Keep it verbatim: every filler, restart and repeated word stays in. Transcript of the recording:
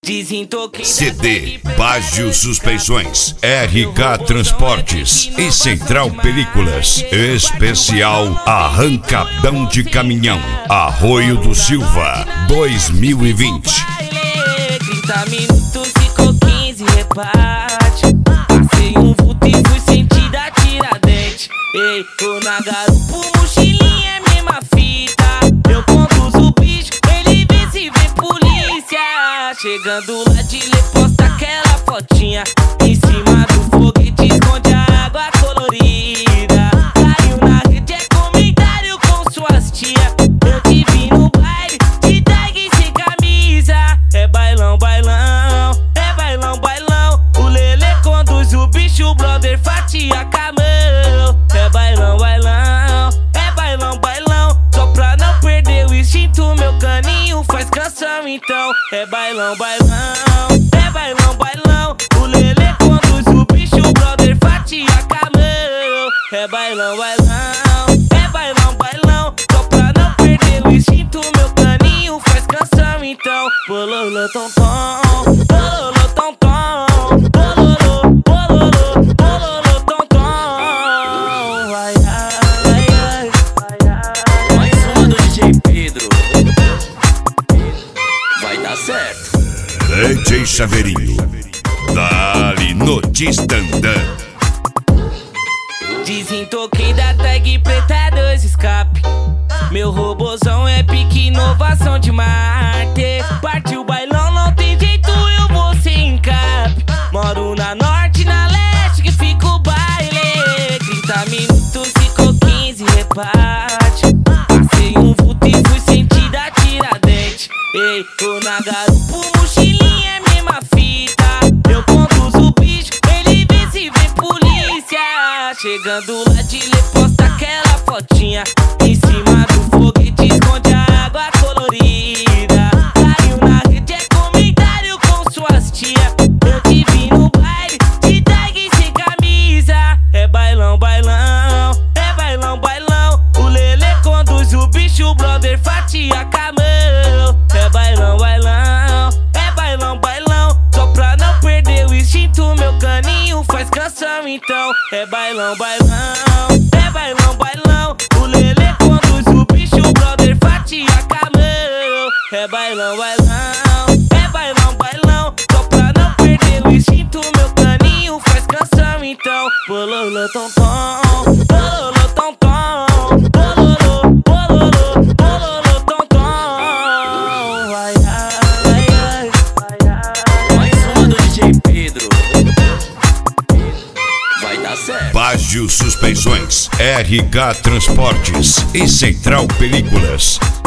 C D, Baggio Suspensões, R K Transportes e Central Películas. Especial Arrancadão de Caminhão, Arroio do Silva, dois mil e vinte. trinta minutos, ficou quinze, reparte. Passei um vulto e fui sentir da Tiradentes. Ei, tô na garupa, mochilinha é mesma fita. Eu conduzo o bicho, ele vê se vê polícia. Chegando lá de lê, posta aquela fotinha. Em cima do foguete esconde a água colorida. Caiu na rede, é comentário com suas tia. Eu te vi no baile, de tag sem camisa. É bailão, bailão, é bailão, bailão. O Lelê conduz o bicho, o brother fatia camão. É bailão, bailão, é bailão, bailão. Só pra não perder o instinto, meu caninho faz canção então. É bailão, bailão, é bailão, bailão. O Lelê conduz o bicho, o brother fatia camão. É bailão, bailão, é bailão, bailão. Só pra não perder o instinto, meu caninho faz canção então. Bololô, tom, tom, bololô, tom, tom, bololô, bololô, bololô, tom, tom. Vai, ai, ai, ai, ai. Mais uma do D J Pedro. Vai dar certo. D J Chaveirinho, dali no Tistandã. Desentoquei da tag preta, dois escape. Meu robozão é pique, inovação de Marte. Partiu o bailão, não tem jeito, eu vou sem encape. Moro na norte, na leste, que fica o baile. trinta minutos, ficou quinze, reparte. Passei um vulto e fui sentir da Tiradentes. Ei, tô na garupa, mochilinha é mesma fita. Eu conduzo o bicho, ele vê se vê polícia. Chegando lá de lê, posta aquela fotinha. Em cima do foguete esconde a água colorida. Caiu na rede, é comentário com suas tia. Eu te vi no baile, de tag sem camisa. É bailão, bailão, é bailão, bailão. O Lelê conduz o bicho, o brother fatia camão. É bailão, bailão, é bailão, bailão. Só pra não perder o instinto, meu caninho faz canção então. É bailão, bailão, é bailão, bailão. O Lelê conduz o bicho, o brother fatia camão. É bailão, bailão, é bailão, bailão. Só pra não perder o instinto, meu caninho faz canção então. Bololô, tom, tom, bololô, tom, tom, bololô, bololô, bololô, tom, tom. Vai, ai, ai, ai, ai. Mais uma do D J Pedro. Vai dar certo. Baggio Suspensões, R K Transportes e Central Películas.